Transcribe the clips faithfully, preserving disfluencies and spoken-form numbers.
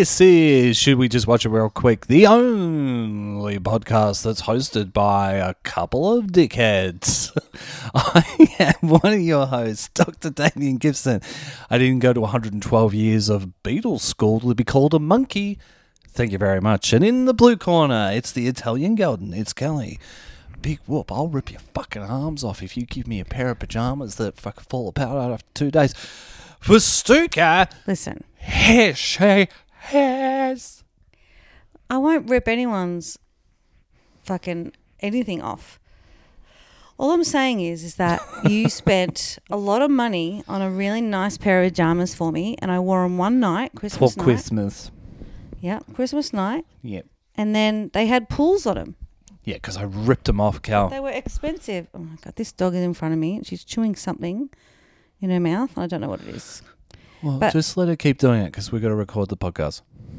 This is Should We Just Watch It Real Quick, the only podcast that's hosted by a couple of dickheads. I am one of your hosts, Doctor Damien Gibson. I didn't go to one hundred twelve years of Beatles school to be called a monkey. Thank you very much. And in the blue corner, it's the Italian Golden. It's Kelly. Big whoop, I'll rip your fucking arms off if you give me a pair of pajamas that fucking fall apart after two days. For Stuka, listen, here she has. I won't rip anyone's fucking anything off. All I'm saying is, is that you spent a lot of money on a really nice pair of pajamas for me, and I wore them one night, Christmas For night. Christmas. Yeah, Christmas night. Yep. And then they had pools on them. Yeah, because I ripped them off, Cal. They were expensive. Oh my God, this dog is in front of me. She's chewing something in her mouth. I don't know what it is. Well, but, just let her keep doing it because we've got to record the podcast.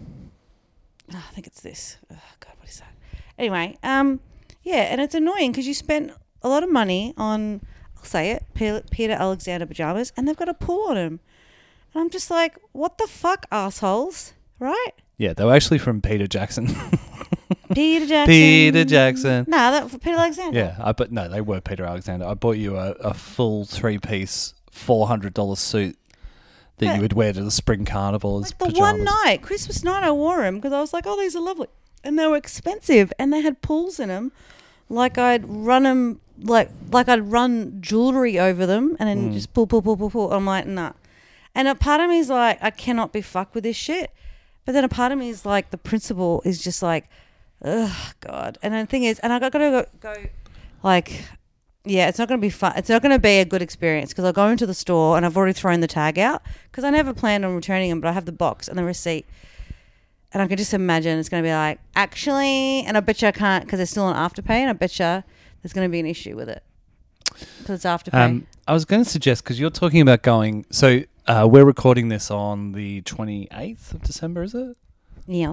Oh, I think it's this. Oh God, what is that? Anyway, um, yeah, and it's annoying because you spent a lot of money on, I'll say it, Pe- Peter Alexander pajamas, and they've got a pool on them. And I'm just like, what the fuck, assholes, right? Yeah, they were actually from Peter Jackson. Peter Jackson. Peter Jackson. No, that for Peter Alexander. Yeah, I but no, they were Peter Alexander. I bought you a, a full three-piece, four hundred dollars suit that But you would wear to the spring carnival as like the pajamas. one night, Christmas night, I wore them because I was like, oh, these are lovely. And they were expensive, and they had pools in them. Like I'd run them, like like I'd run jewellery over them and then Mm. just pull, pull, pull, pull, pull. I'm like, nah. And a part of me is like, I cannot be fucked with this shit. But then a part of me is like, the principal is just like, ugh, God. And the thing is, and I got to go, go, like, yeah, it's not going to be fun. It's not going to be a good experience because I'll go into the store and I've already thrown the tag out because I never planned on returning them, but I have the box and the receipt. And I can just imagine it's going to be like, actually, and I bet you I can't because it's still an afterpay, and I bet you there's going to be an issue with it because it's afterpay. Um, I was going to suggest, because you're talking about going, so uh, we're recording this on the twenty-eighth of December, is it? Yeah.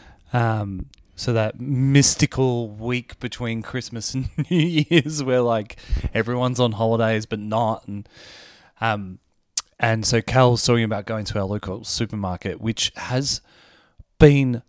Um, so that mystical week between Christmas and New Year's where like everyone's on holidays but not. And um, and so Cal's talking about going to our local supermarket, which has been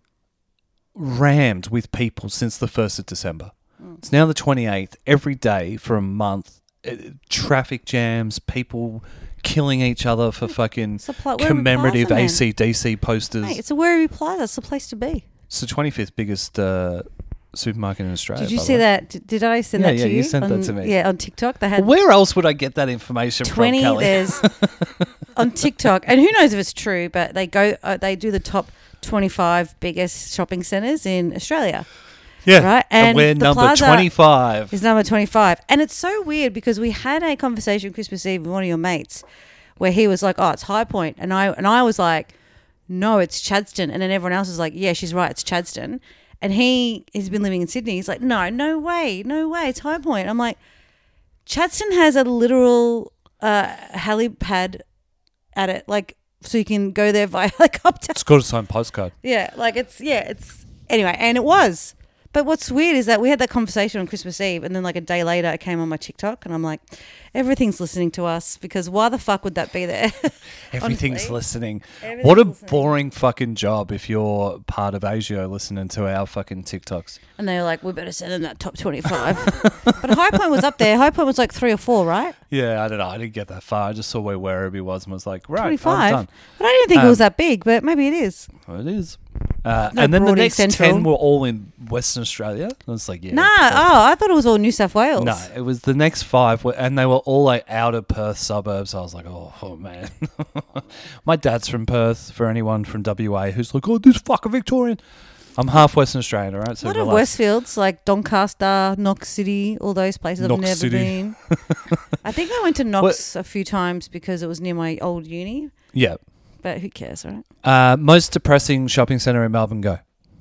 rammed with people since the first of December. Mm. It's now the twenty-eighth. Every day for a month, uh, traffic jams, people killing each other for fucking Supply- commemorative Plaza, A C D C posters. Mate, it's a Werribee Plaza. It's the place to be. It's the twenty-fifth biggest uh, supermarket in Australia. Did you by the see way. that? Did, did I send Yeah, that yeah, to you? you sent that on, to me. Yeah, on TikTok. They had Where else would I get that information twenty. from, Kelly? There's on TikTok, and who knows if it's true, but they go, uh, they do the top twenty-five biggest shopping centres in Australia. Yeah, right. And, And we're the number Plaza twenty-five. Is number twenty-five, and it's so weird because we had a conversation Christmas Eve with one of your mates, where he was like, "Oh, it's High Point," and I and I was like, "No, it's Chadstone," and then everyone else was like, "Yeah, she's right, it's Chadstone." And he has been living in Sydney. He's like, no, no way, no way, it's High Point. I'm like, Chadstone has a literal uh, helipad at it, like, so you can go there via helicopter. It's got its own postcard. Yeah, like it's, yeah, it's, anyway, and it was. But what's weird is that we had that conversation on Christmas Eve, and then like a day later it came on my TikTok, and I'm like, everything's listening to us because why the fuck would that be there? Everything's Honestly. listening. Everything's What a listening. boring fucking job if you're part of Asia listening to our fucking TikToks. And they were like, we better send them that top twenty-five. But High Point was up there. High Point was like three or four, right? Yeah, I don't know. I didn't get that far. I just saw where Werribee was and was like, right, twenty-five. I'm done. But I didn't think Um, it was that big, but maybe it is. Well, it is. Uh, No, and then the Broadie next Central. ten were all in Western Australia. I was like, yeah. Nah, Perth. oh, I thought it was all New South Wales. No, it was the next five, were, and they were all like outer Perth suburbs. I was like, oh, oh man. My dad's from Perth, for anyone from W A who's like, oh, this fucking Victorian. I'm half Western Australian, all right? So a lot of relax. Westfields, like Doncaster, Knox City, all those places I've Knox never City. been. I think I went to Knox a few times because it was near my old uni, Yeah. but who cares, right? Uh, most depressing shopping centre in Melbourne, go.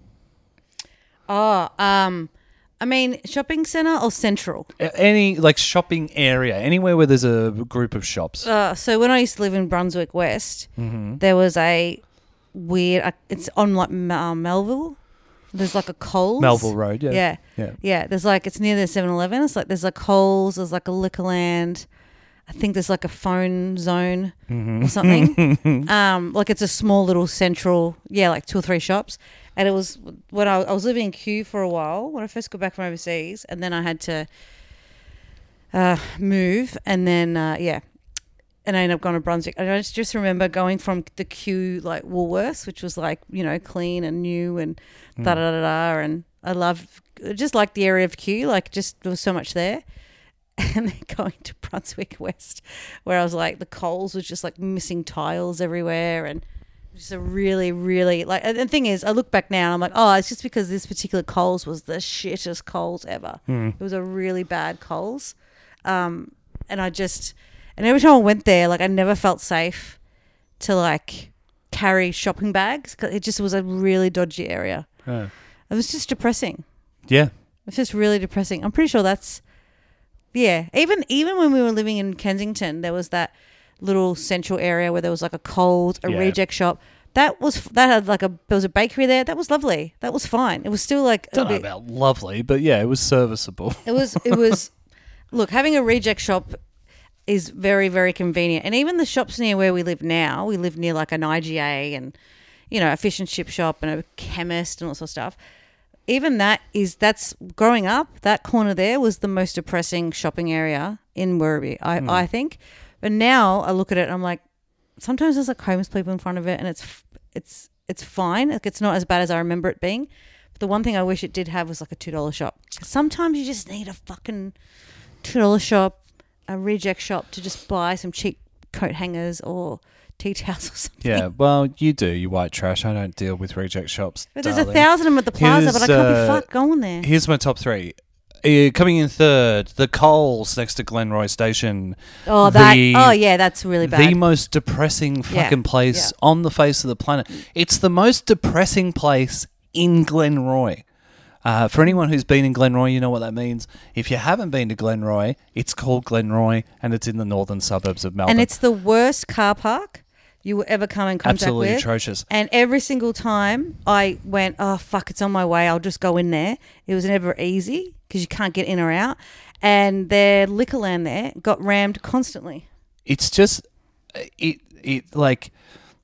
Oh, um, I mean, shopping centre or central? A- Any, like, shopping area, anywhere where there's a group of shops. Uh, so when I used to live in Brunswick West, Mm-hmm. there was a weird, uh, it's on like uh, Melville. There's like a Coles. Melville Road, yeah. Yeah. Yeah. Yeah. There's like, it's near the seven eleven. It's like, there's like Coles, there's like a Liquorland. I think there's like a phone zone or something. um, like it's a small little central, yeah, like two or three shops. And it was when I, I was living in Kew for a while when I first got back from overseas, and then I had to uh, move, and then uh, yeah, and I ended up going to Brunswick. And I just, just remember going from the Kew like Woolworths, which was like, you know, clean and new and mm. da da da da, and I loved just like the area of Kew, like just there was so much there. And then going to Brunswick West, where I was like, the Coles was just like missing tiles everywhere, and just a really, really like. And the thing is, I look back now and I'm like, oh, it's just because this particular Coles was the shittest Coles ever. Mm. It was a really bad Coles, um, and I just, and every time I went there, like I never felt safe to like carry shopping bags because it just was a really dodgy area. Oh. It was just depressing. Yeah, it's just really depressing. I'm pretty sure that's. Yeah, even even when we were living in Kensington, there was that little central area where there was like a Coles, a yeah. reject shop. That was that had like a there was a bakery there. That was lovely. That was fine. It was still like don't a know bit, about lovely, but yeah, it was serviceable. It was it was. Look, having a reject shop is very very convenient, and even the shops near where we live now, we live near like an I G A and you know a fish and chip shop and a chemist and all sorts of stuff. Even that is, that's growing up, that corner there was the most depressing shopping area in Werribee, I, mm. I think. But now I look at it and I'm like, sometimes there's like homeless people in front of it and it's it's it's fine. Like it's not as bad as I remember it being. But the one thing I wish it did have was like a two dollar shop. Sometimes you just need a fucking two dollar shop, a reject shop to just buy some cheap coat hangers or tea towels or something. Yeah, well, you do, you white trash. I don't deal with reject shops. But there's darling. a thousand of them at the plaza, Here's, but I can't uh, be fucked going there. Here's my top three. Uh, coming in third, the Coles next to Glenroy Station. Oh, that. The, oh, yeah, that's really bad. The most depressing fucking yeah, place yeah. on the face of the planet. It's the most depressing place in Glenroy. Uh, for anyone who's been in Glenroy, you know what that means. If you haven't been to Glenroy, it's called Glenroy, and it's in the northern suburbs of Melbourne. And it's the worst car park you will ever come in contact Absolutely with. Absolutely atrocious. And every single time I went, oh, fuck, it's on my way, I'll just go in there. It was never easy because you can't get in or out. And their liquor land there got rammed constantly. It's just, it it like,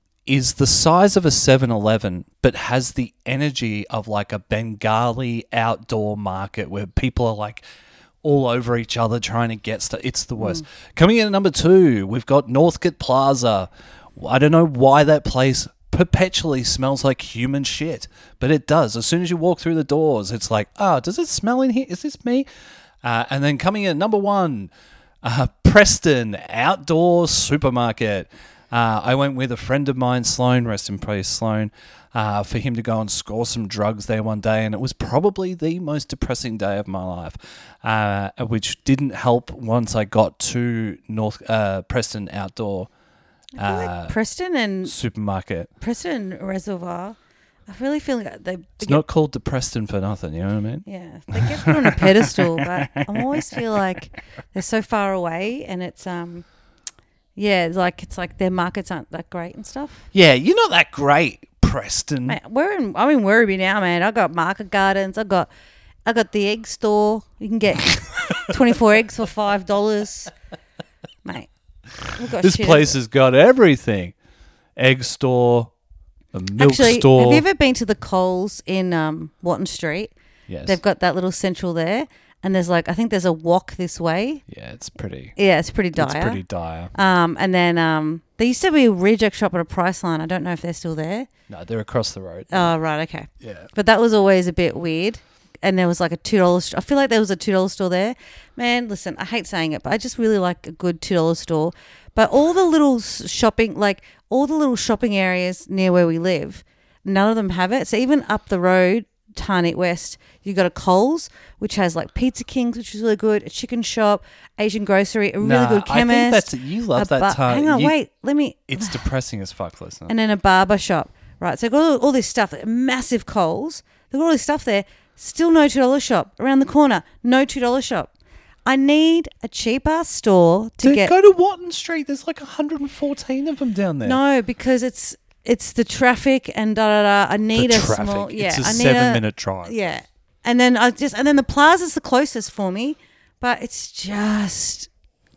is the size of a seven eleven, but has the energy of like a Bengali outdoor market where people are like all over each other trying to get stuff. It's the worst. Mm. Coming in at number two, we've got Northcote Plaza. I don't know why that place perpetually smells like human shit, but it does. As soon as you walk through the doors, it's like, oh, does it smell in here? Is this me? Uh, and then coming in at number one, uh, Preston Outdoor Supermarket. Uh, I went with a friend of mine, Sloan, rest in peace, Sloan, uh, for him to go and score some drugs there one day, and it was probably the most depressing day of my life, uh, which didn't help once I got to North uh, Preston Outdoor I feel like uh, Preston and Supermarket. Preston Reservoir, I really feel like they. they it's get, not called the Preston for nothing, you know what I mean? Yeah, they get put on a pedestal, but I always feel like they're so far away, and it's um, yeah, it's like it's like their markets aren't that great and stuff. Yeah, you're not that great, Preston. Man, we're in. I'm in Werribee now, man. I got Market Gardens. I got, I got the egg store. You can get twenty-four eggs for five dollars, mate. This place has got everything. Egg store, a milk Actually, store. Have you ever been to the Coles in um, Watton Street? Yes. They've got that little central there. And there's like, I think there's a walk this way. Yeah, it's pretty. Yeah, it's pretty dire. It's pretty dire. Um, and then um, there used to be a reject shop at a Priceline. I don't know if they're still there. No, they're across the road. Oh, right, okay. Yeah. But that was always a bit weird. And there was like a two dollars st- I feel like there was a two dollars store there. Man, listen, I hate saying it, but I just really like a good two dollars store. But all the little shopping, like all the little shopping areas near where we live, none of them have it. So even up the road, Tarneit West, you got a Coles, which has like Pizza Kings, which is really good, a chicken shop, Asian grocery, a really nah, good chemist. I think that's you love that bar- time. Hang on, you, wait, let me. It's depressing as fuck, listen. And then a barber shop, right? So they've got all, all this stuff, massive Coles. They've got all this stuff there. Still no two dollar shop around the corner. No two dollar shop. I need a cheap ass store to Dude, get. Go to Watton Street. There's like one hundred fourteen of them down there. No, because it's it's the traffic and da da da. I need the a traffic. small. Yeah, it's a I need seven a, minute drive. Yeah, and then I just and then the plaza's the closest for me, but it's just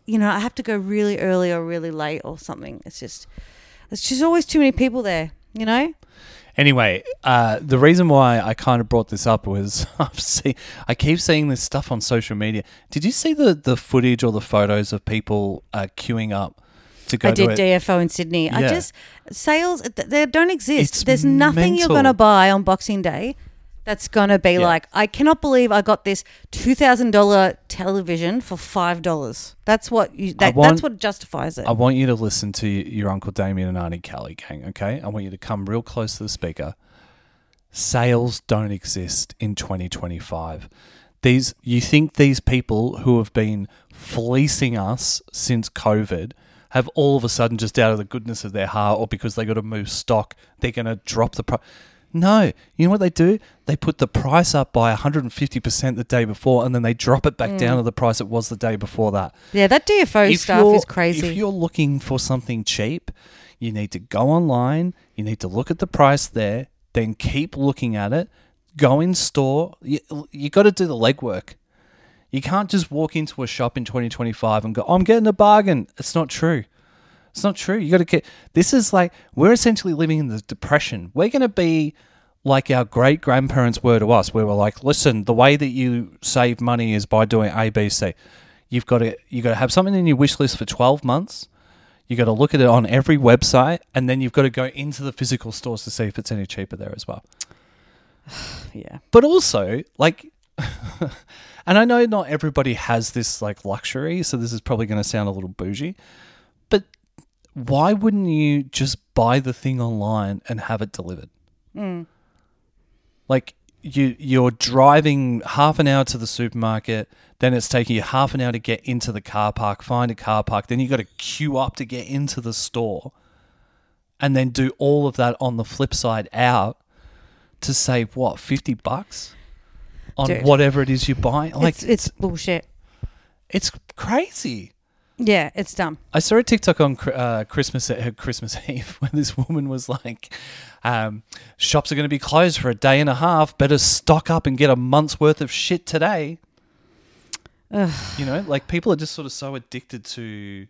you know, I have to go really early or really late or something. It's just, it's just always too many people there, you know? Anyway, uh, the reason why I kind of brought this up was I've seen, I keep seeing this stuff on social media. Did you see the, the footage or the photos of people uh, queuing up to go I to did it? D F O in Sydney. I Yeah. just, sales, th- they don't exist. It's There's nothing you're mental. going to buy on Boxing Day that's going to be Yeah. like, I cannot believe I got this two thousand dollars television for five dollars. That's what you, that, want- that's what justifies it. I want you to listen to your Uncle Damien and Auntie Callie, gang, okay? I want you to come real close to the speaker. Sales don't exist in twenty twenty-five. These, you think these people who have been fleecing us since COVID have all of a sudden, just out of the goodness of their heart or because they got to move stock, they're going to drop the price? No. You know what they do? They put the price up by one hundred fifty percent the day before and then they drop it back down to the price it was the day before that. yeah, that D F O If stuff you're- is crazy. If you're looking for something cheap, you need to go online, you need to look at the price there, then keep looking at it, go in store. You, you got to do the legwork. You can't just walk into a shop in twenty twenty-five and go, I'm getting a bargain. It's not true. It's not true. You got to get, this is like, we're essentially living in the depression. We're going to be like our great grandparents were to us, where we're like, listen, the way that you save money is by doing A, B, C. You've got to, you got to have something in your wish list for twelve months. You got to look at it on every website, and then you've got to go into the physical stores to see if it's any cheaper there as well. yeah. But also, like, and I know not everybody has this like luxury, so this is probably going to sound a little bougie, but why wouldn't you just buy the thing online and have it delivered? Mm. Like, you, you're driving half an hour to the supermarket, then it's taking you half an hour to get into the car park, find a car park, then you got to queue up to get into the store, and then do all of that on the flip side out to save, what, fifty bucks on Dude. whatever it is you buy? Like, it's, it's bullshit. it's crazy. Yeah, it's dumb. I saw a TikTok on uh, Christmas uh, Christmas Eve where this woman was like, um, shops are going to be closed for a day and a half. Better stock up and get a month's worth of shit today. Ugh. You know, like people are just sort of so addicted to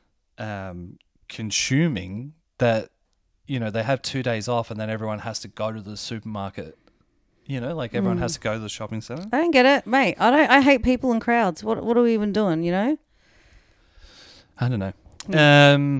um, consuming that, you know, they have two days off and then everyone has to go to the supermarket. You know, like everyone Mm. has to go to the shopping centre. I don't get it, mate. I don't. I hate people in crowds. What What are we even doing? You know? I don't know. Um,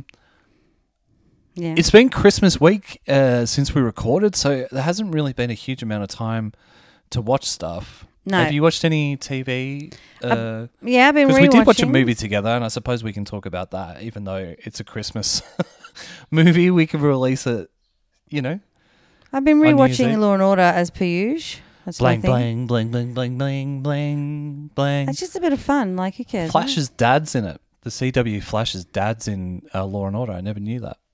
Yeah. It's been Christmas week uh, since we recorded, so there hasn't really been a huge amount of time to watch stuff. No. Have you watched any T V? Uh, yeah, I've been Because rewatching. we did watch a movie together, and I suppose we can talk about that, even though it's a Christmas movie. We can release it, you know. I've been on New Year's rewatching Eve. Law and Order as per usual. That's my Blang, thing. blang, blang, blang, blang, blang, blang. It's just a bit of fun. Like, who cares? Flash's dad's in it. The C W Flash's dad's in uh, Law and Order. I never knew that.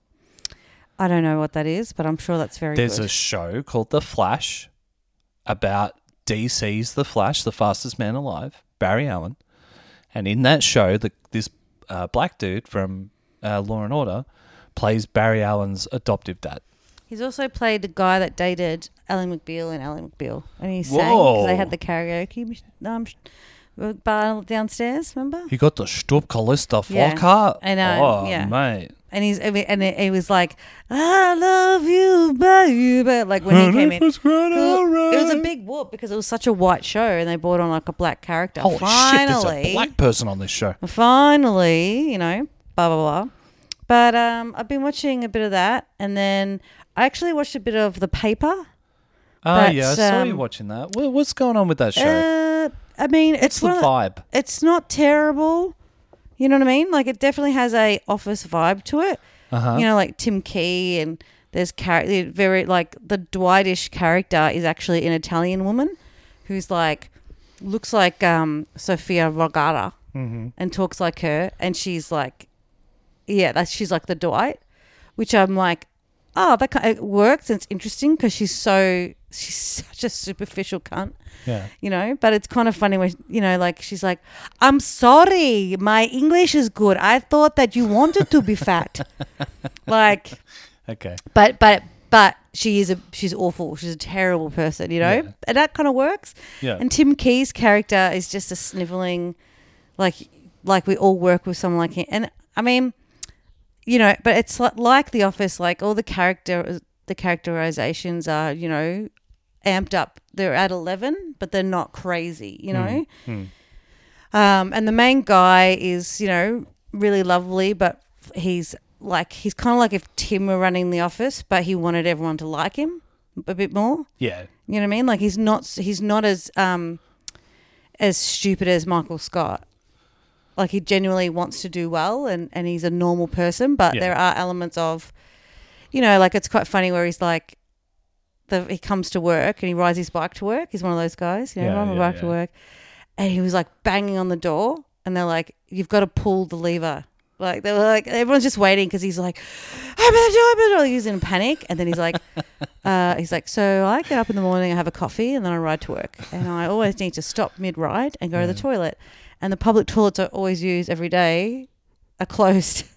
I don't know what that is, but I'm sure that's very There's good. a show called The Flash about D C's The Flash, the fastest man alive, Barry Allen. And in that show, the, this uh, black dude from uh, Law and Order plays Barry Allen's adoptive dad. He's also played the guy that dated Ally McBeal and Ally McBeal. And he sang Whoa. because they had the karaoke um, bar downstairs, remember? He got the Stup Callista Yeah, Fokker. I know, Oh, yeah. mate. And he's and it, it was like, I love you, baby. Like when he came in. It was a big whoop because it was such a white show and they brought on like a black character. Holy finally, shit, there's a black person on this show. Finally, you know, blah, blah, blah. But um, I've been watching a bit of that. And then I actually watched a bit of The Paper. Oh, But, yeah, I saw you um, watching that. What, what's going on with that show? Uh, I mean, What's it's the one of the- vibe? it's not terrible. You know what I mean? Like it definitely has a office vibe to it. Uh-huh. You know, like Tim Key and there's character very like the Dwightish character is actually an Italian woman who's like looks like um, Sofia Vergara Mm-hmm. and talks like her, and she's like, yeah, that's she's like the Dwight, which I'm like, oh, that kind it works. And it's interesting because she's so she's such a superficial cunt. Yeah. You know, but it's kind of funny when, you know, like she's like, I'm sorry, my English is good. I thought that you wanted to be fat. Like, Okay. but, but, but she is a, she's awful. She's a terrible person, you know, Yeah. and that kind of works. Yeah. And Tim Key's character is just a sniveling, like, like we all work with someone like him. And I mean, you know, but it's like, like The Office, like all the character, the characterizations are, you know, amped up. They're at eleven, but they're not crazy, you know? Mm. Um, and the main guy is, you know, really lovely, but he's like, he's kind of like if Tim were running The Office, but he wanted everyone to like him a bit more. Yeah. You know what I mean? Like he's not, he's not as, um, as stupid as Michael Scott. Like he genuinely wants to do well and, and he's a normal person, but Yeah. there are elements of, you know, like it's quite funny where he's like, the, he comes to work and he rides his bike to work. He's one of those guys, you know, Yeah, ride my yeah, bike yeah. to work. And he was like banging on the door and they're like, you've got to pull the lever. Like they were like, everyone's just waiting because he's like, open the door, open the door. He's in a panic. And then he's like, uh, he's like, so I get up in the morning, I have a coffee and then I ride to work. And I always need to stop mid-ride and go Yeah. to the toilet. And the public toilets I always use every day are closed.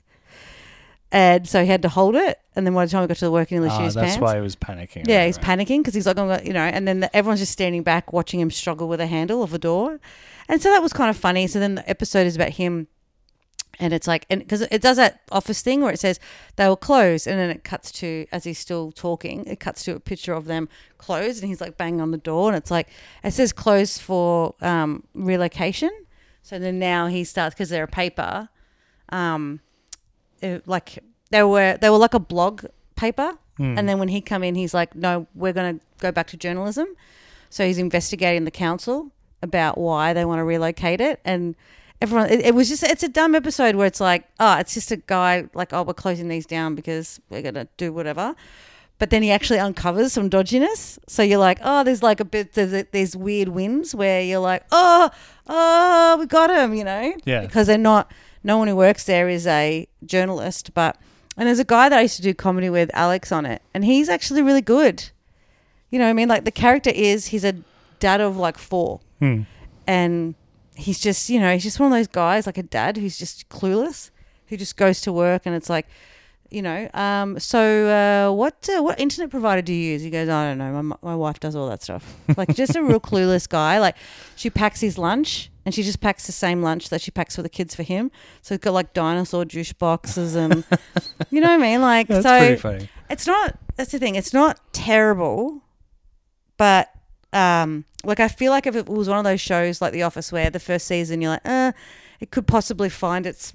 And so he had to hold it. And then by the time we got to the work, he nearly shit Ah, his that's pants. why he was panicking. Yeah, right, he's right. panicking because he's like, oh, you know, and then the, everyone's just standing back watching him struggle with a handle of a door. And so that was kind of funny. So then the episode is about him. And it's like, and because it does that Office thing where it says they will close, and then it cuts to, as he's still talking, it cuts to a picture of them closed, and he's like banging on the door, and it's like it says closed for um, relocation. So then now he starts, because they're a paper, um, it, like they were they were like a blog paper, Mm. and then when he come in, he's like, no, we're going to go back to journalism. So he's investigating the council about why they want to relocate it, and everyone, it, it was just, it's a dumb episode where it's like, oh, it's just a guy like, oh, we're closing these down because we're going to do whatever. But then he actually uncovers some dodginess. So you're like, oh, there's like a bit, there's, there's weird wins where you're like, oh, oh, we got him, you know? Yeah. Because they're not, no one who works there is a journalist. But, and there's a guy that I used to do comedy with, Alex, on it. And he's actually really good. You know what I mean? Like the character is, he's a dad of like four. Hmm. And he's just, you know, he's just one of those guys, like a dad who's just clueless, who just goes to work and it's like, you know, um, so uh, what uh, what internet provider do you use? He goes, I don't know. My my wife does all that stuff. Like just a real clueless guy. Like she packs his lunch and she just packs the same lunch that she packs for the kids for him. So it's got like dinosaur juice boxes and, you know what I mean? Like, That's so pretty funny. it's not, that's the thing. It's not terrible, but um, like I feel like if it was one of those shows like The Office where the first season you're like, uh, it could possibly find its,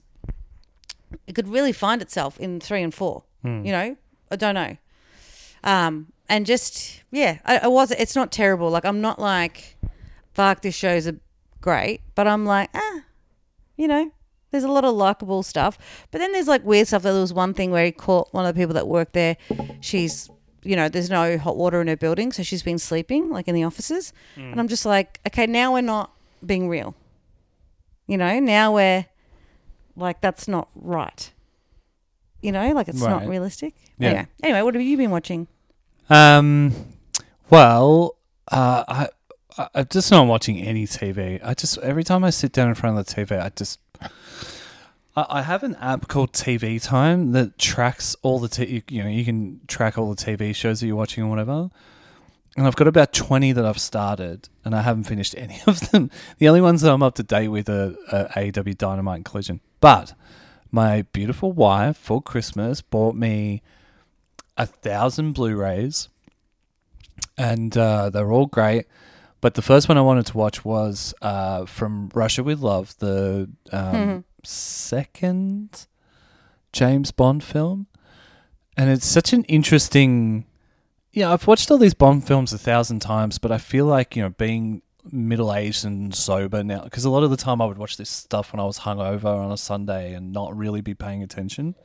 it could really find itself in three and four. Hmm. You know, I don't know. Um, and just yeah, I, I was. It's not terrible. Like I'm not like, fuck, this show's a great, but I'm like, ah, you know, there's a lot of likable stuff. But then there's like weird stuff. There was one thing where he caught one of the people that work there. She's, you know, there's no hot water in her building, so she's been sleeping like in the offices. Mm. And I'm just like, okay, now we're not being real. You know, now we're like, that's not right. You know, like it's not Right. realistic. Yeah. Anyway, anyway, what have you been watching? Um, well, uh, I, I, I'm just not watching any T V. I just, every time I sit down in front of the T V, I just, I, I have an app called T V Time that tracks all the, t- you, you know, you can track all the T V shows that you're watching or whatever. And I've got about twenty that I've started, and I haven't finished any of them. The only ones that I'm up to date with are, are A E W Dynamite and Collision. But my beautiful wife, for Christmas, bought me a thousand Blu-rays, and uh, they're all great. But the first one I wanted to watch was uh, From Russia with Love, the um, Mhm. second James Bond film. And it's such an interesting... Yeah, I've watched all these Bond films a thousand times, but I feel like, you know, being middle-aged and sober now, because a lot of the time I would watch this stuff when I was hungover on a Sunday and not really be paying attention.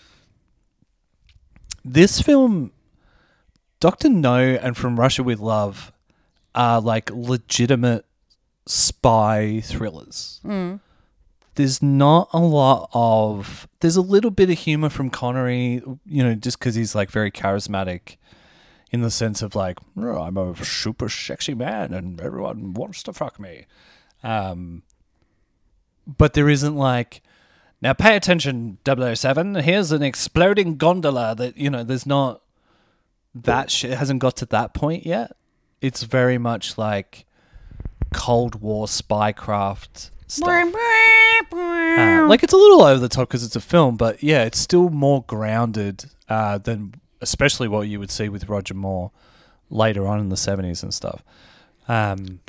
This film, Doctor No and From Russia with Love are like legitimate spy thrillers. Mm. There's not a lot of... There's a little bit of humor from Connery, you know, just because he's like very charismatic in the sense of like, oh, I'm a super sexy man and everyone wants to fuck me. Um, but there isn't like, now pay attention, double oh seven, here's an exploding gondola that, you know, there's not... That shit hasn't got to that point yet. It's very much like Cold War spycraft stuff. Uh, like it's a little over the top because it's a film, but yeah, it's still more grounded uh, than especially what you would see with Roger Moore later on in the seventies and stuff. Um,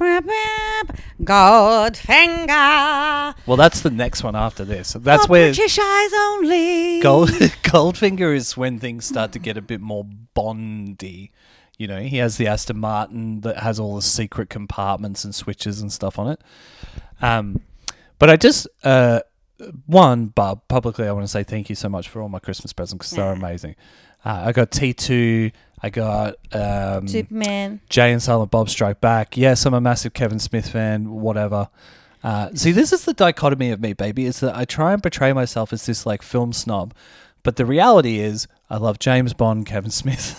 Goldfinger. well, that's the next one after this. That's For where British eyes only. Gold Goldfinger is when things start to get a bit more Bondy. You know, he has the Aston Martin that has all the secret compartments and switches and stuff on it. Um, but I just, uh, one, Bob, publicly I want to say thank you so much for all my Christmas presents because they're amazing. Uh, I got T two, I got um, Superman. Jay and Silent Bob Strike Back. Yes, I'm a massive Kevin Smith fan, whatever. Uh, see, this is the dichotomy of me, baby, is that I try and portray myself as this like film snob. But the reality is I love James Bond, Kevin Smith.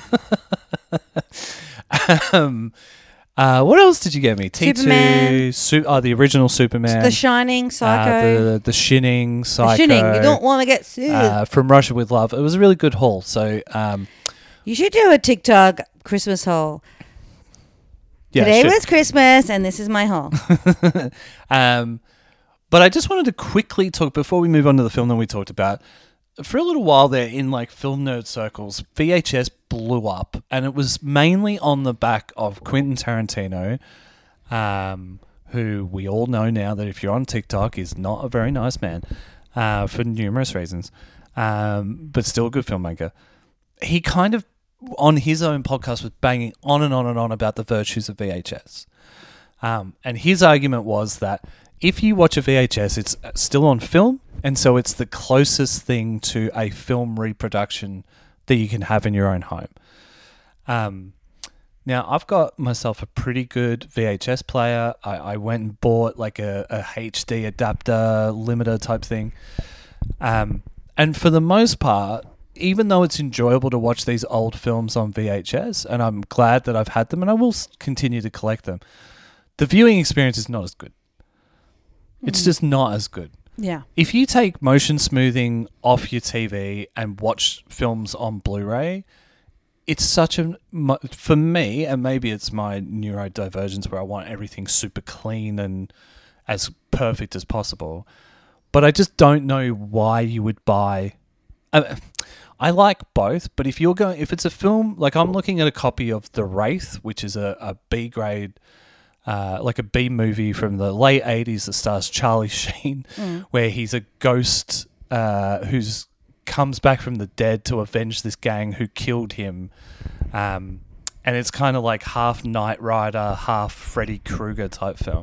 um, uh, what else did you get me? T two, Superman. Su- oh, the original Superman. The Shining, Psycho. Uh, the, the Shining, Psycho. The Shining. You don't want to get sued. Uh, From Russia with Love. It was a really good haul. So, um, you should do a TikTok Christmas haul. yeah, Today sure. was Christmas and this is my haul. um, but I just wanted to quickly talk, before we move on to the film that we talked about, for a little while there in like film nerd circles, V H S blew up, and it was mainly on the back of Quentin Tarantino, um, who we all know now that if you're on TikTok is not a very nice man, uh, for numerous reasons, um, but still a good filmmaker. He kind of, on his own podcast, was banging on and on and on about the virtues of V H S. Um, and his argument was that if you watch a V H S, it's still on film, and so it's the closest thing to a film reproduction that you can have in your own home. Um, now, I've got myself a pretty good V H S player. I, I went and bought like a, a H D adapter limiter type thing. Um, and for the most part, even though it's enjoyable to watch these old films on V H S, and I'm glad that I've had them, and I will continue to collect them, the viewing experience is not as good. It's just not as good. Yeah. If you take motion smoothing off your T V and watch films on Blu-ray, it's such a, for me, and maybe it's my neurodivergence where I want everything super clean and as perfect as possible, but I just don't know why you would buy. I, I like both, but if you're going, if it's a film, like I'm looking at a copy of The Wraith, which is a, a B grade, Uh, like a B movie from the late eighties that stars Charlie Sheen, mm. where he's a ghost uh, who's comes back from the dead to avenge this gang who killed him. Um, and it's kind of like half Knight Rider, half Freddy Krueger type film.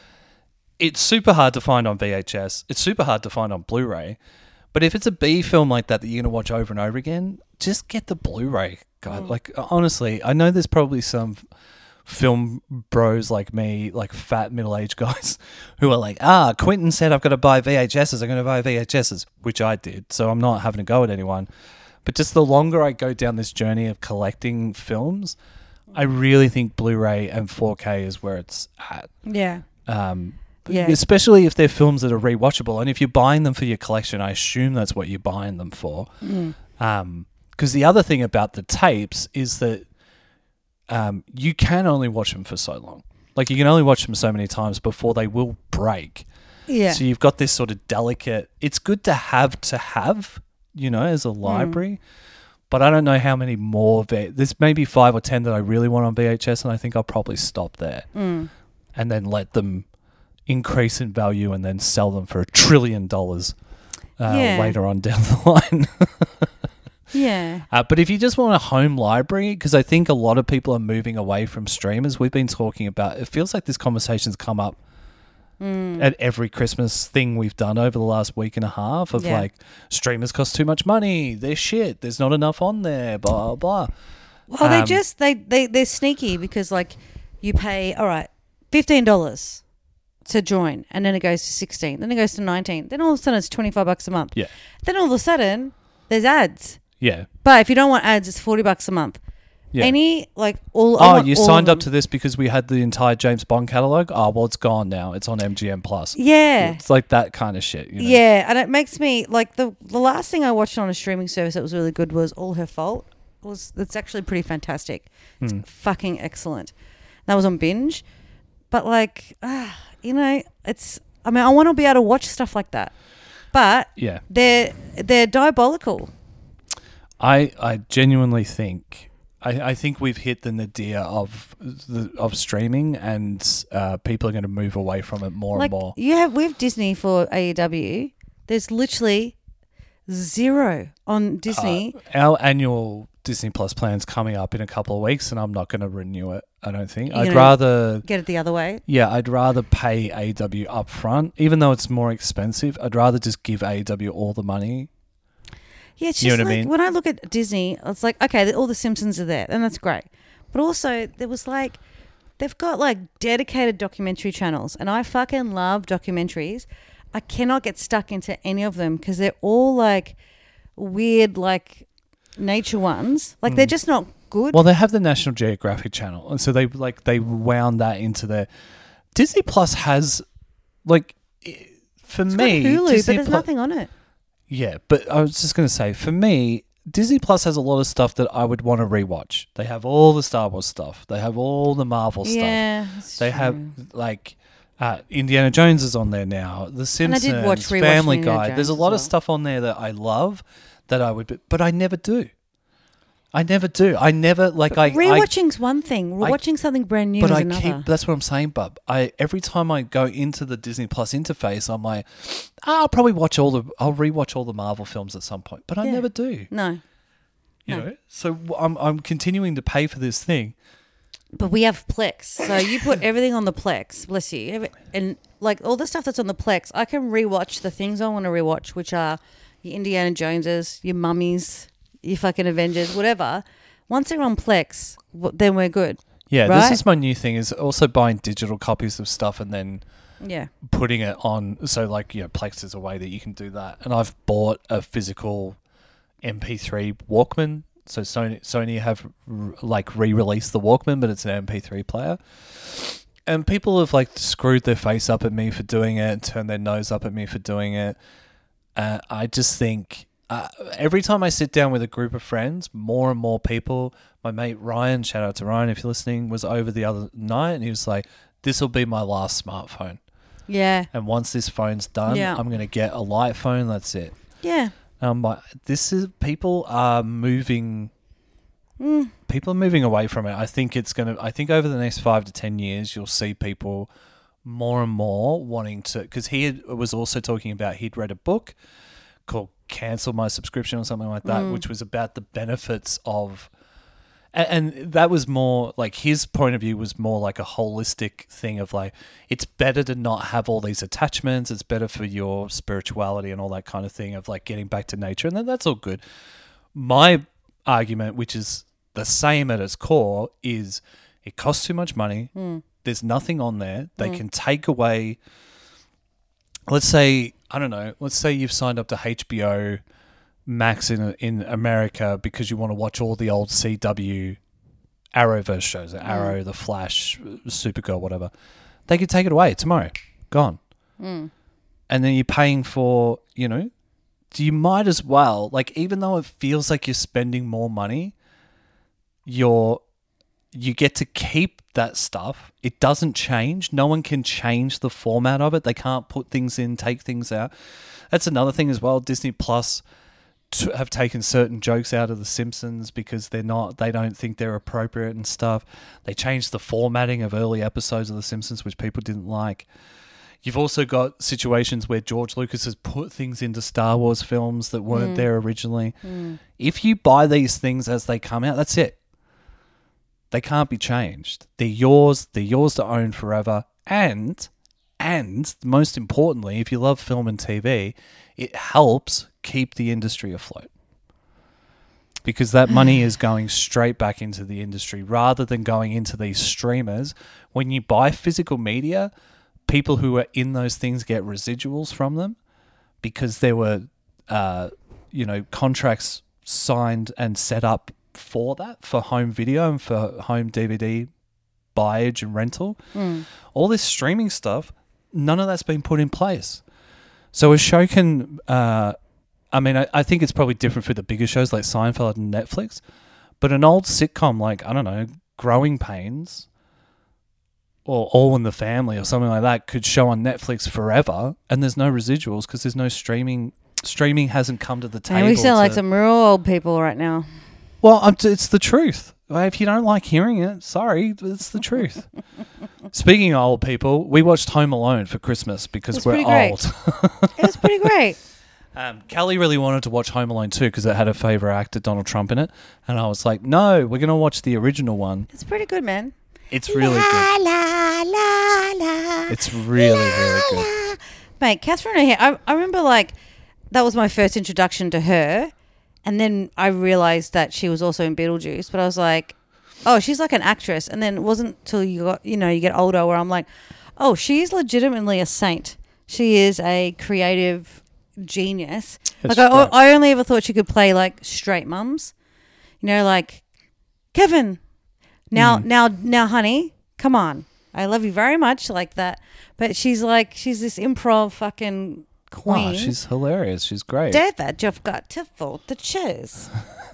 It's super hard to find on V H S. It's super hard to find on Blu-ray. But if it's a B film like that that you're going to watch over and over again, just get the Blu-ray. God, mm. like honestly, I know there's probably some film bros like me, like fat middle-aged guys who are like, ah, Quentin said I've got to buy V H Ss, I'm going to buy V H Ss, which I did, so I'm not having to go at anyone. But just the longer I go down this journey of collecting films, I really think Blu-ray and four K is where it's at. Yeah. Um, yeah. Especially if they're films that are rewatchable, and if you're buying them for your collection, I assume that's what you're buying them for. Mm. Um, because the other thing about the tapes is that Um, you can only watch them for so long. Like you can only watch them so many times before they will break. Yeah. So you've got this sort of delicate. It's good to have to have, you know, as a library. Mm. But I don't know how many more. V- There's maybe five or ten that I really want on V H S, and I think I'll probably stop there, mm. and then let them increase in value, and then sell them for a trillion dollars uh, yeah. later on down the line. Yeah. Uh, but if you just want a home library, because I think a lot of people are moving away from streamers, we've been talking about, it feels like this conversation's come up mm. at every Christmas thing we've done over the last week and a half of yeah. like, streamers cost too much money, they're shit, there's not enough on there, blah, blah. Well, um, they just, they, they, they're sneaky because like you pay, all right, fifteen dollars to join, and then it goes to sixteen, then it goes to nineteen, then all of a sudden it's twenty-five bucks a month. Yeah. Then all of a sudden there's ads. Yeah. But if you don't want ads, it's forty bucks a month. Yeah. Any, like, all... Oh, you all signed up to this because we had the entire James Bond catalogue? Oh, well, it's gone now. It's on M G M Plus. Yeah. It's like that kind of shit. You know? Yeah, and it makes me... Like, the the last thing I watched on a streaming service that was really good was All Her Fault. It was It's actually pretty fantastic. It's hmm. fucking excellent. That was on Binge. But, like, ah, you know, it's... I mean, I want to be able to watch stuff like that, but Yeah. they're they're diabolical. I I genuinely think I, I think we've hit the nadir of the, of streaming, and uh, people are going to move away from it more Like and more. you have, we have Disney for A E W. There's literally zero on Disney. Uh, our annual Disney Plus plan's coming up in a couple of weeks, and I'm not going to renew it. I don't think. You're I'd gonna rather Get it the other way. yeah, I'd rather pay A E W up front, even though it's more expensive. I'd rather just give A E W all the money. Yeah, it's You just know what I like mean? when I look at Disney, it's like, okay, all the Simpsons are there, and that's great. But also, there was like, they've got like dedicated documentary channels, and I fucking love documentaries. I cannot get stuck into any of them because they're all like weird, like nature ones. Like they're just not good. Well, they have the National Geographic channel, and so they like they wound that into their Disney Plus has like i- for It's got me Hulu, Disney but there's Plu- nothing on it. Yeah, but I was just going to say, for me, Disney Plus has a lot of stuff that I would want to rewatch. They have all the Star Wars stuff. They have all the Marvel stuff. Yeah, it's They true. have like uh, Indiana Jones is on there now. The And I Simpsons, did watch- rewatch Family Indiana Guy. Jones There's a as lot well. of stuff on there that I love that I would, but I never do. I never do. I never like I. I Rewatching's one thing. I- Watching something brand new but is I another. keep. That's what I'm saying, bub. I every time I go into the Disney Plus interface, I'm like, ah, I'll probably watch all the. I'll rewatch all the Marvel films at some point, but I Yeah. never do. no, You No. know, so w- I'm I'm continuing to pay for this thing. but we have Plex, so you put everything on the Plex. Bless you. Every- And like all the stuff that's on the Plex, I can rewatch the things I want to rewatch, which are your Indiana Joneses, your Mummies, your fucking Avengers, whatever. Once they're on Plex, w- then we're good. Yeah, Right? this is my new thing: is also buying digital copies of stuff and then Yeah. putting it on. So, like, you know, Plex is a way that you can do that. And I've bought a physical M P three Walkman. So Sony Sony have r- like re-released the Walkman, but it's an M P three player. And people have like screwed their face up at me for doing it, and turned their nose up at me for doing it. Uh, I just think uh, every time I sit down with a group of friends, more and more people. My mate Ryan, shout out to Ryan if you're listening, was over the other night, and he was like, "This will be my last smartphone, Yeah. and once this phone's done, Yeah. I'm going to get a light phone. That's it." Yeah. Um, but this is people are moving. Mm. People are moving away from it. I think it's gonna. I think over the next five to ten years, you'll see people more and more wanting to. Because he had, was also talking about he'd read a book called "Cancel My Subscription" or something like that, Mm. which was about the benefits of. And, and that was more like his point of view was more like a holistic thing of like it's better to not have all these attachments. It's better for your spirituality and all that kind of thing of like getting back to nature, and then that's all good. My argument, which is the same at its core, is it costs too much money. Mm. There's nothing on there. They Mm. can take away. Let's say I don't know. Let's say you've signed up to H B O Max in in America because you want to watch all the old C W Arrowverse shows, Arrow, The Flash, Supergirl, whatever. They could take it away tomorrow, gone, Mm. and then you're paying for, you know, you might as well, like, even though it feels like you're spending more money, you're you get to keep that stuff. It doesn't change. No one can change the format of it. They can't put things in, take things out. That's another thing as well. Disney Plus t- have taken certain jokes out of The Simpsons because they're not, they don't think they're appropriate and stuff. They changed the formatting of early episodes of The Simpsons, which people didn't like. You've also got situations where George Lucas has put things into Star Wars films that weren't Mm. there originally. Mm. If you buy these things as they come out, that's it. They can't be changed. They're yours. They're yours to own forever. And, and most importantly, if you love film and T V, it helps keep the industry afloat. Because that money is going straight back into the industry rather than going into these streamers. When you buy physical media, people who are in those things get residuals from them because there were, uh, you know, contracts signed and set up for that, for home video and for home D V D buyage and rental. Mm. All this streaming stuff, none of that's been put in place. So a show can, uh, I mean, I, I think it's probably different for the bigger shows like Seinfeld and Netflix, but an old sitcom like, I don't know, Growing Pains, or All in the Family or something like that could show on Netflix forever, and there's no residuals because there's no streaming. Streaming hasn't come to the table. And we sound to, like some real old people right now. Well, I'm t- it's the truth. If you don't like hearing it, sorry, it's the truth. Speaking of old people, we watched Home Alone for Christmas because It's we're pretty great. old. It was pretty great. Um, Callie really wanted to watch Home Alone too because it had her favourite actor, Donald Trump, in it. And I was like, no, we're going to watch the original one. It's pretty good, man. It's really la, good. La, la, la, it's really, la, really good. La. Mate, Catherine O'Hara, I, I remember like that was my first introduction to her. And then I realised that she was also in Beetlejuice. But I was like, oh, she's like an actress. And then it wasn't until you got, you know, you get older where I'm like, oh, she's legitimately a saint. She is a creative genius. That's like I, right. I only ever thought she could play like straight mums, you know, like Kevin. Now, Mm. now, now, honey, come on, I love you very much, like that. But she's like, she's this improv fucking queen. Oh, she's hilarious. She's great. David, you've got to fold the chairs.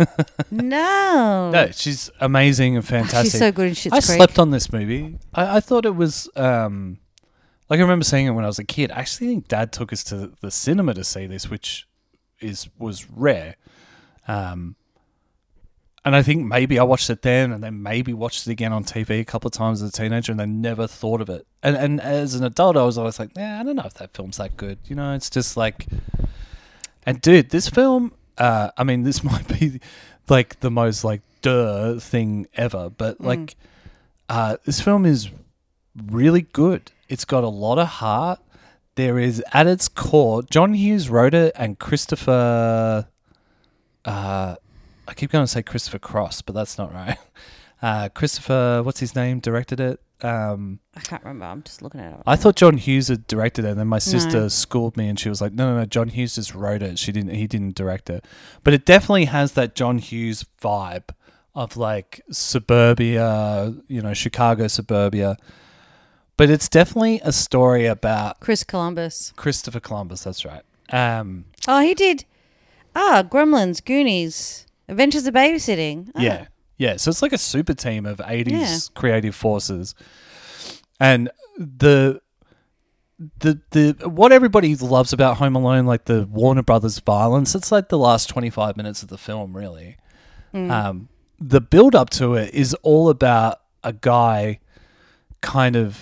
no, No, she's amazing and fantastic. she's so good in Schitt's I Creek. slept on this movie. I, I thought it was um, like I remember seeing it when I was a kid. I actually think Dad took us to the cinema to see this, which is was rare. Um, and I think maybe I watched it then, and then maybe watched it again on T V a couple of times as a teenager, and then never thought of it. And and as an adult, I was always like, yeah, I don't know if that film's that good. You know, it's just like, and dude, this film. Uh, I mean, this might be like the most like duh thing ever, but like Mm. uh, this film is really good. It's got a lot of heart. There is at its core, John Hughes wrote it, and Christopher. Uh, I keep going to say Christopher Cross, but that's not right. Uh, Christopher, what's his name? Directed it. Um, I can't remember. I'm just looking at it. I thought John Hughes had directed it, and then my sister No. schooled me, and she was like, "No, no, no, John Hughes just wrote it. She didn't. He didn't direct it." But it definitely has that John Hughes vibe of like suburbia, you know, Chicago suburbia. But it's definitely a story about Chris Columbus. Christopher Columbus. That's right. Um, Oh, he did. Ah, Gremlins, Goonies, Adventures of Babysitting. Ah. Yeah. Yeah. So it's like a super team of eighties Yeah. creative forces. And the the the what everybody loves about Home Alone, like the Warner Brothers violence, it's like the last twenty-five minutes of the film, really. Mm. Um, the build up to it is all about a guy kind of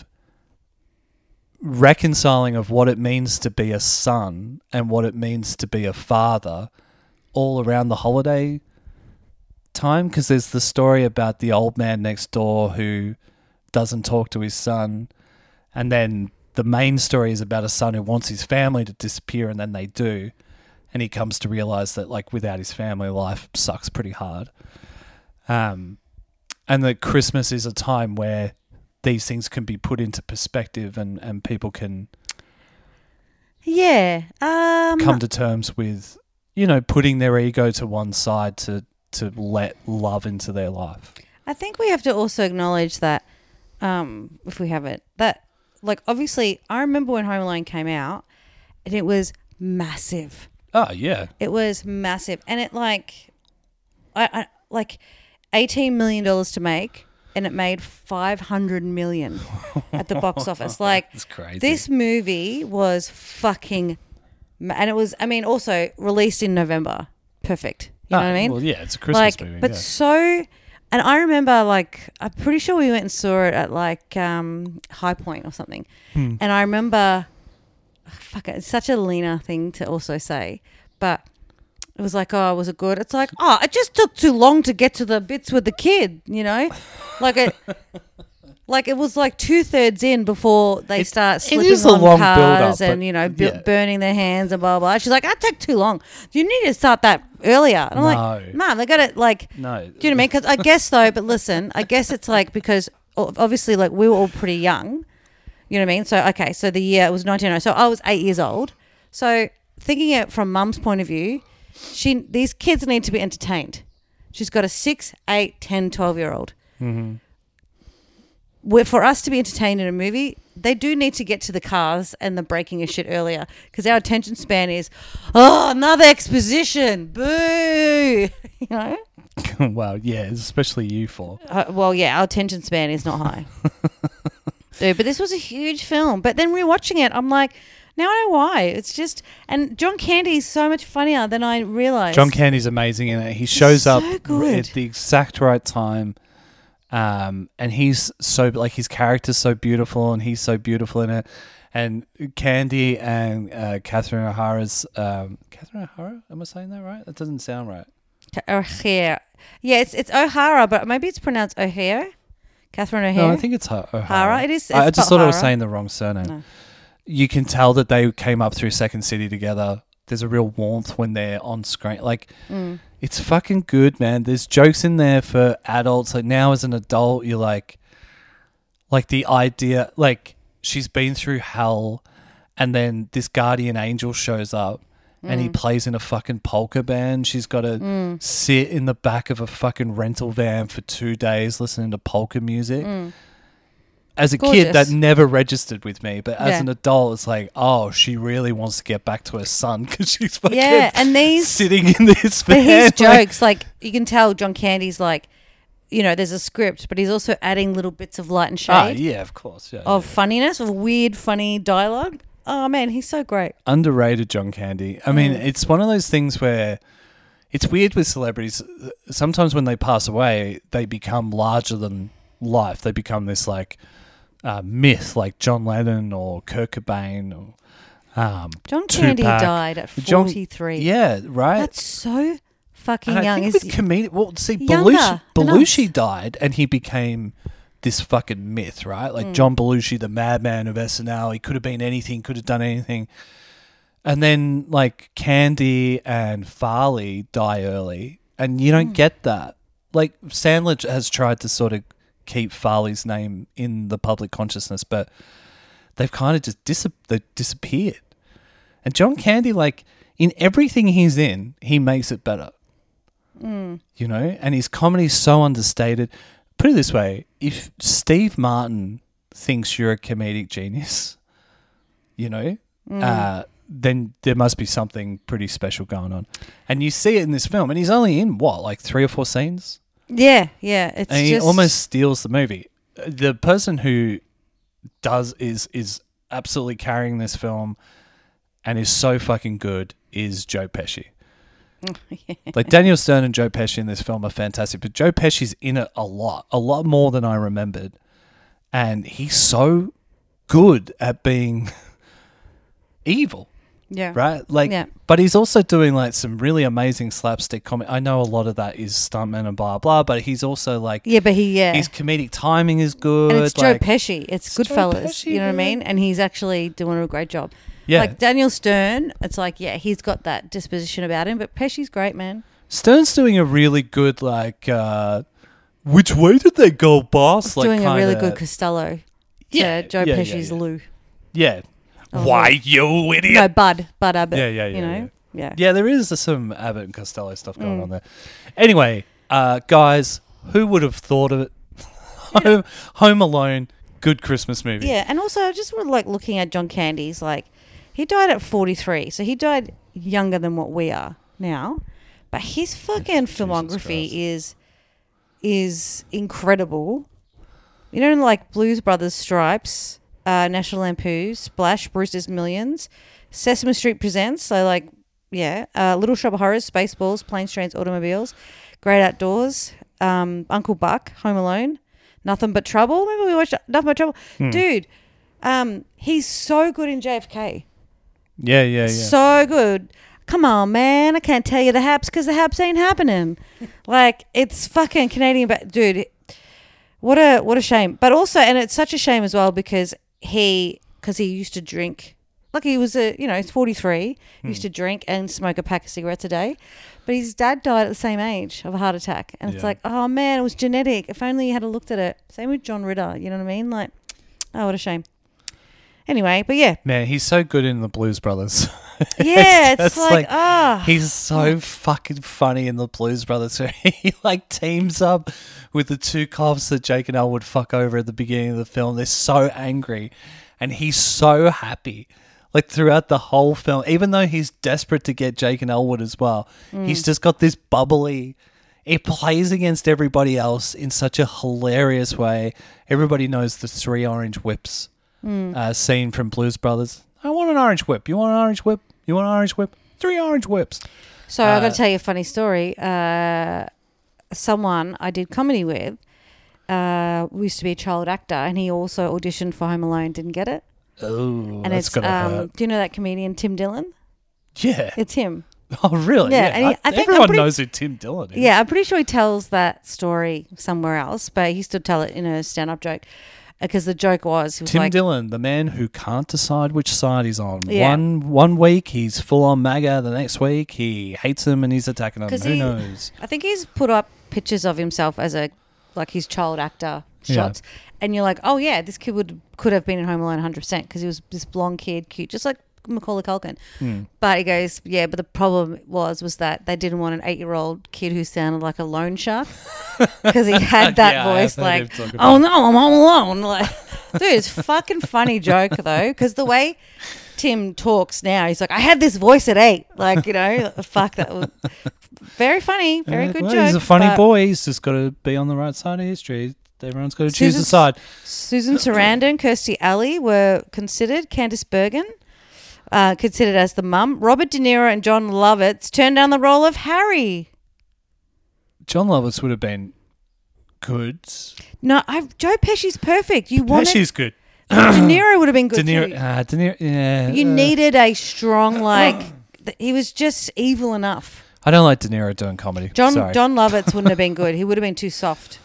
reconciling of what it means to be a son and what it means to be a father all around the holiday time, because there's the story about the old man next door who doesn't talk to his son, and then the main story is about a son who wants his family to disappear, and then they do, and he comes to realize that like without his family, life sucks pretty hard. Um, and that Christmas is a time where these things can be put into perspective, and, and people can Yeah. Um, come to terms with, you know, putting their ego to one side to to let love into their life. I think we have to also acknowledge that, um, if we have it, that, like, obviously, I remember when Home Alone came out, and it was massive. Oh, yeah. It was massive, and it like, I, I like, eighteen million dollars to make, and it made five hundred million at the box office. Like, It's crazy. this movie was fucking, ma- and it was. I mean, also released in November. Perfect. You know Oh, what I mean? Well, yeah, it's a Christmas like, movie. but yeah. so, and I remember, like, I'm pretty sure we went and saw it at like um, High Point or something, Hmm. and I remember, fuck it, it's such a Lena thing to also say, but it was like, oh, was it good? It's like, oh, it just took too long to get to the bits with the kid, you know, like it. Like it was like two thirds in before they It- start it slipping is a on long cars build-up, and but you know bu- yeah. burning their hands and blah blah. She's like, that took too long. You need to start that earlier. And I'm like, No. man, they got it like. No. Do you know what I mean? Because I guess though, but listen, I guess it's like because o- obviously like we were all pretty young. You know what I mean? So okay, so the year it was nineteen oh. So I was eight years old. So thinking it from Mum's point of view, she these kids need to be entertained. She's got a six, eight, ten, twelve year old. Mm-hmm. Where for us to be entertained in a movie, they do need to get to the cars and the breaking of shit earlier because our attention span is, oh, another exposition, boo, you know. Well, yeah, especially you four. Uh, well, yeah, our attention span is not high. dude. But this was a huge film. But then rewatching it, I'm like, now I know why. It's just, and John Candy is so much funnier than I realized. John Candy's amazing in it. He shows so up good. at the exact right time. Um, and he's so, like, his character's so beautiful and he's so beautiful in it. And Candy and uh, Catherine O'Hara's, um, Catherine O'Hara? Am I saying that right? That doesn't sound right. O'Hare. Yeah, it's it's O'Hara, but maybe it's pronounced O'Hare. Catherine O'Hare. No, I think it's O'Hara. O'Hara. It is. I, I it's just thought I was O'Hara. saying the wrong surname. No. You can tell that they came up through Second City together. There's a real warmth when they're on screen. Like, Mm. it's fucking good, man. There's jokes in there for adults. Like, now as an adult, you're like, like the idea, like, she's been through hell and then this guardian angel shows up and he plays in a fucking polka band. She's got to Mm. sit in the back of a fucking rental van for two days listening to polka music. Mm. As a Gorgeous. kid, that never registered with me. But as Yeah. an adult, it's like, oh, she really wants to get back to her son because she's fucking Yeah, and these sitting in this but van. his like- jokes, like you can tell, John Candy's like, you know, there's a script, but he's also adding little bits of light and shade Ah, yeah, of course. Yeah, of yeah. funniness, of weird, funny dialogue. Oh man, he's so great. Underrated John Candy. I mean, Mm. it's one of those things where it's weird with celebrities. Sometimes when they pass away, they become larger than life. They become this like uh, myth, like John Lennon or Kurt Cobain or um, John Candy Tupac. died at John- forty-three. Yeah, right. That's so fucking And I young. think Is with comedic, well, see, Younger Belushi, than Belushi us. died, and he became this fucking myth, right? Mm. Like John Belushi, the madman of S N L. He could have been anything, could have done anything. And then like Candy and Farley die early, and you Mm. don't get that. Like Sandler has tried to sort of keep Farley's name in the public consciousness, but they've kind of just dis- they've disappeared. And John Candy, like in everything he's in, he makes it better. Mm. You know, and his comedy's so understated. Put it this way, if Steve Martin thinks you're a comedic genius, you know, Mm. uh, then there must be something pretty special going on. And you see it in this film, and he's only in, what, like three or four scenes? Yeah, yeah. It's And he just almost steals the movie. The person who does is is absolutely carrying this film and is so fucking good is Joe Pesci. Like Daniel Stern and Joe Pesci in this film are fantastic, but Joe Pesci's in it a lot, a lot more than I remembered. And he's so good at being evil, yeah. right? Like, Yeah. but he's also doing like some really amazing slapstick comedy. I know a lot of that is stuntmen and blah, blah, but he's also like, Yeah, but he yeah. his comedic timing is good. And it's like, Joe Pesci. It's It's Joe Goodfellas. Pesci, you know what I man. mean? And he's actually doing a great job. Yeah. Like Daniel Stern, it's like, yeah, he's got that disposition about him, but Pesci's great, man. Stern's doing a really good, like, uh, which way did they go, boss? He's Like, doing a really kinda- good Costello. Yeah, to Joe yeah, yeah, Pesci's yeah. Lou. Yeah. Oh, Why, Lou. you idiot? No, Bud. Bud Abbott. Yeah, yeah, yeah, You know? yeah. Yeah. Yeah, there is some Abbott and Costello stuff going Mm. on there. Anyway, uh, guys, who would have thought of it? Home, Home Alone, good Christmas movie. Yeah, and also I just were like looking at John Candy's like he died at forty-three, so he died younger than what we are now. But his fucking filmography Christ. is is incredible. You know, like Blues Brothers, Stripes, uh, National Lampoon, Splash, Brewster's Millions, Sesame Street Presents. So like, yeah, uh, Little Shop of Horrors, Spaceballs, Planes, Trains, Automobiles, Great Outdoors, um, Uncle Buck, Home Alone, Nothing But Trouble. Remember we watched Nothing But Trouble, Hmm. dude. Um, he's so good in J F K. Yeah, yeah, yeah. So good. Come on, man. I can't tell you the haps because the haps ain't happening. Like, it's fucking Canadian. But, dude, what a what a shame. But also, and it's such a shame as well because he, because he used to drink. Like, he was a, you know, he's forty-three. He used to drink and smoke a pack of cigarettes a day. But his dad died at the same age of a heart attack. And it's Yeah. like, oh, man, it was genetic. If only you had looked at it. Same with John Ritter. You know what I mean? Like, oh, what a shame. Anyway, but yeah. Man, he's so good in the Blues Brothers. Yeah, it's, just like, ah. He's so fucking funny in the Blues Brothers. He like teams up with the two cops that Jake and Elwood fuck over at the beginning of the film. They're so angry, and he's so happy. Like throughout the whole film, even though he's desperate to get Jake and Elwood as well, Mm. he's just got this bubbly it plays against everybody else in such a hilarious way. Everybody knows the three orange whips Mm. uh, scene from Blues Brothers. I want an orange whip. You want an orange whip? You want an orange whip? Three orange whips. So I've got Uh, to tell you a funny story. Uh, someone I did comedy with uh, used to be a child actor, and he also auditioned for Home Alone, didn't get it. Oh, And that's it's gonna um, hurt. do you know that comedian Tim Dillon? Yeah. It's him. Oh, really? Yeah, Yeah. and he- I- I think I'm everyone pretty- knows who Tim Dillon is. Yeah, I'm pretty sure he tells that story somewhere else, but he still tell it in a stand-up joke because the joke was he was Tim like, Dillon, the man who can't decide which side he's on. Yeah. One one week he's full on MAGA, the next week he hates him and he's attacking him. 'Cause Who he- knows? I think he's put up pictures of himself as a like his child actor Yeah. shots, and you're like, oh yeah, this kid would could have been in Home Alone one hundred percent because he was this blonde kid, cute, just like Macaulay Culkin. Hmm. But he goes, yeah, but the problem was was that they didn't want an eight year old kid who sounded like a loan shark because he had that Yeah, I voice have heard him like, talk about oh it. no, I'm home alone. Like, dude, it's a fucking funny joke though because the way Tim talks now, he's like, I had this voice at eight. Like, you know, fuck that. Was very funny, very Yeah, good well, joke. He's a funny but boy. He's just got to be on the right side of history. Everyone's got to choose a Susan's- side. Susan Sarandon, Kirstie Alley were considered. Candice Bergen, uh, considered as the mum. Robert De Niro and John Lovitz turned down the role of Harry. John Lovitz would have been good. No, I, Joe Pesci's perfect. You wanted Pesci's good. De Niro would have been good De Niro, too. uh, De Niro, yeah. You uh, needed a strong like. th- he was just evil enough. I don't like De Niro doing comedy. John Sorry. John Lovitz wouldn't have been good. He would have been too soft.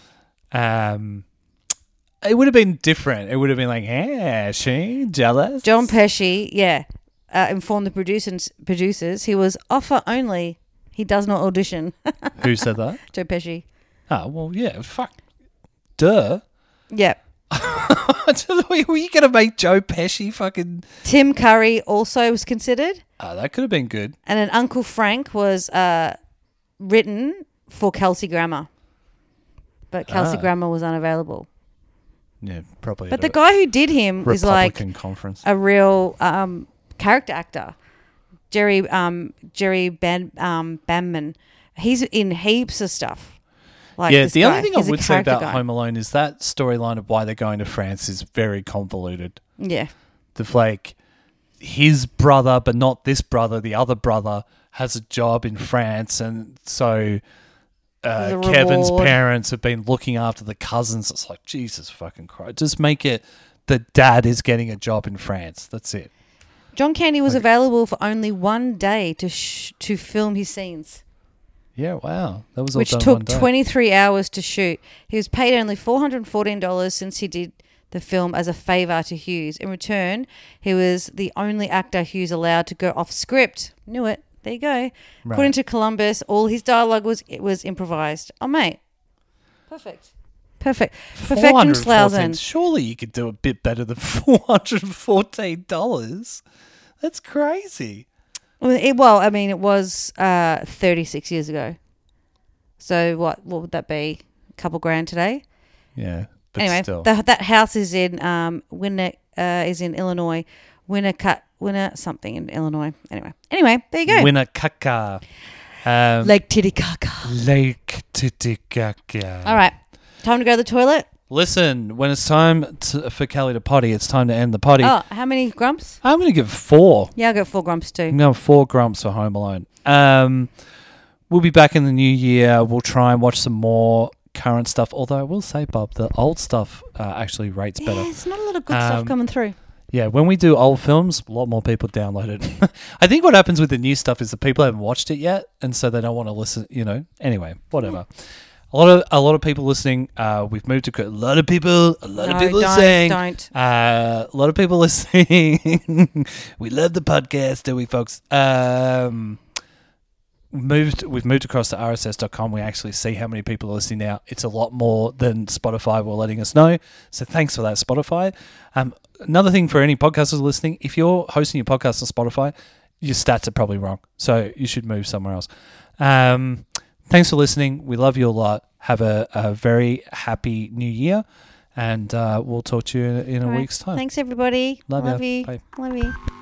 Um, it would have been different. It would have been like, yeah, she jealous. John Pesci, yeah, uh, informed the producers producers he was offer only. He does not audition. Who said that? Joe Pesci. Oh, well, yeah, fuck. Duh. Yeah. Were you going to make Joe Pesci fucking... Tim Curry also was considered, Oh, that could have been good. and then Uncle Frank was uh, written for Kelsey Grammer, but Kelsey Ah. Grammer was unavailable. Yeah, probably. But at the a guy who did him is like Republican conference. a real um, character actor, Jerry um, Jerry Ban- um, Banman. He's in heaps of stuff. Like yeah, this the guy. only thing He's I a would say character about guy. Home Alone is that storyline of why they're going to France is very convoluted. Yeah, The like his brother, but not this brother, the other brother has a job in France, and so uh, The Kevin's reward. parents have been looking after the cousins. It's like Jesus fucking Christ, just make it the dad is getting a job in France. That's it. John Candy was Like- available for only one day to sh- to film his scenes, Yeah, wow, that was all which done took one day. twenty-three hours to shoot. He was paid only four hundred fourteen dollars since he did the film as a favour to Hughes. In return, he was the only actor Hughes allowed to go off script. Knew it. There you go. Right. According to Columbus, all his dialogue was it was improvised. Oh, mate. Perfect. Perfect. Perfection four hundred fourteen. Slausen. Surely you could do a bit better than four hundred fourteen dollars. That's crazy. Well, it, well, I mean, it was uh, thirty-six years ago. So what? What would that be? A couple grand today. Yeah, but anyway, still. the, that house is in um, Winner uh, is in Illinois. Winnicott, Winner something in Illinois. Anyway, anyway, there you go. Winnetka. Um, Lake Titicaca. Lake Titicaca. All right, time to go to the toilet. Listen, when it's time to, for Kelly to potty, it's time to end the potty. Oh, how many grumps? I'm going to give four. Yeah, I'll go four grumps too. I'm going four grumps for Home Alone. Um, we'll be back in the new year. We'll try and watch some more current stuff. Although I will say, Bob, the old stuff uh, actually rates Yeah, better. there's not a lot of good stuff Um, coming through. Yeah, when we do old films, a lot more people download it. I think what happens with the new stuff is that people haven't watched it yet, and so they don't want to listen. You know, anyway, whatever. A lot of a lot of people listening. Uh, we've moved to a lot of people. A lot No, of people don't, are saying. don't. Uh, a lot of people listening. We love the podcast, do we, folks? Um, moved. We've moved across to R S S dot com. We actually see how many people are listening now. It's a lot more than Spotify were letting us know. So thanks for that, Spotify. Um, another thing for any podcasters listening: if you're hosting your podcast on Spotify, your stats are probably wrong. So you should move somewhere else. Um, thanks for listening. We love you a lot. Have a, a very happy new year, and uh, we'll talk to you in, in a All right. week's time. Thanks, everybody. Love ya. Love you. Bye. Love you.